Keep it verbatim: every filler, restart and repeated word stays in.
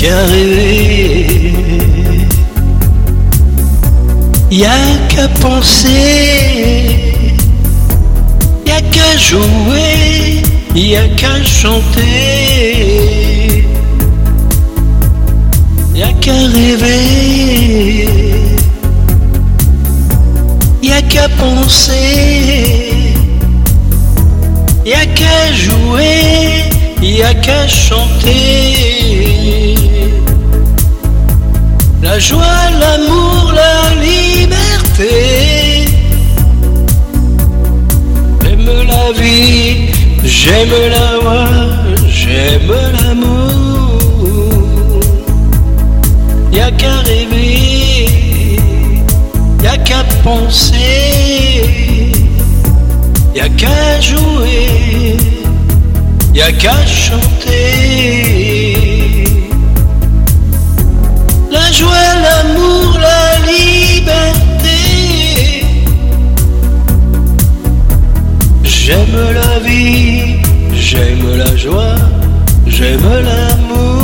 qu'à rêver, y a qu'à penser, y a qu'à jouer, y a qu'à chanter, y a qu'à rêver, y a qu'à penser, y a qu'à jouer, y a qu'à chanter. La joie, l'amour, la liberté. J'aime la vie, j'aime la joie, j'aime l'amour. Y'a qu'à rêver, y'a qu'à penser, y'a qu'à jouer, y'a qu'à chanter. La joie, l'amour, la liberté. J'aime la vie, j'aime la joie, j'aime l'amour.